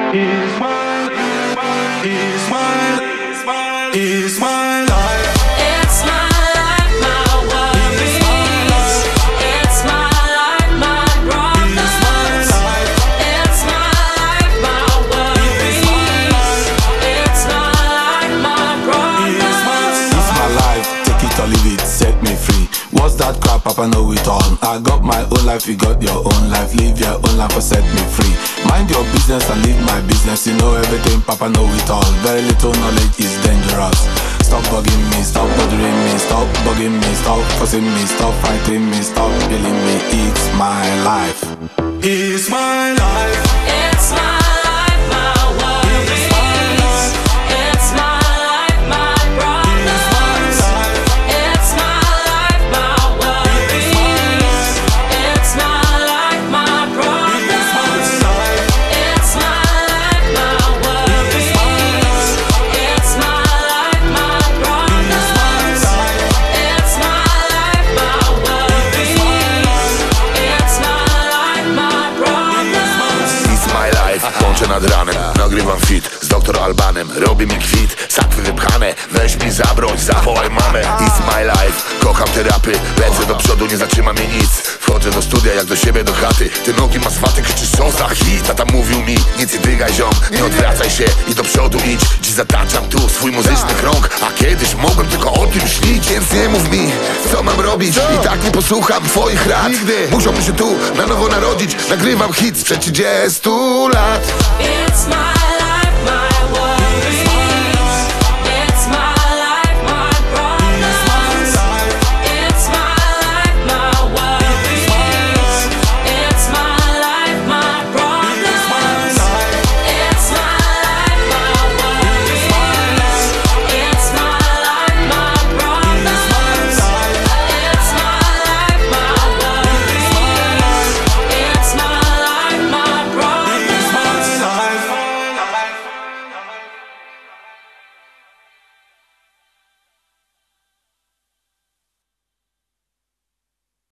It's my, it's my, it's my life. It's my life, my worries. It's my life, my problems. It's my life, my worries. It's my life, my problems. It's my life, take it or leave it, set me free. What's that crap, Papa know it all. I got my own life, you got your own life. Live your own life or set me free. Mind your business and leave my business. You know everything, Papa know it all. Very little knowledge is dangerous. Stop bugging me, stop bothering me. Stop bugging me, stop fussing me. Stop fighting me, stop killing me. It's my life. It's my life. It's my life, my worries. It's my life, my problems. It's my life, my worries. It's my life, my problems. It's my life, my worries. It's my life, my problems. It's my life, my worries. It's my life, my problems. It's my life, łączę nad ranem. Nagrywam fit z doktor Albanem. Robi mi kwit, sakwy wypchane. Weź mi zabroń, zawołaj mamę. It's my life, kocham te rapy. Lecę do przodu, nie zatrzyma mnie nic. Wchodzę do studia jak do siebie do chaty. Ty nogi ma swaty, krzyczysz co za hit. Tata mówił mi, nic nie dygaj ziom. Nie odwracaj się i do przodu idź. Dziś zataczam tu swój muzyczny krąg. A kiedyś mogłem tylko o tym śnić. Więc nie mów mi, co mam robić. I tak nie posłucham twoich rad. Musiałbym się tu na nowo narodzić. Nagrywam hit sprzed 30 lat. It's my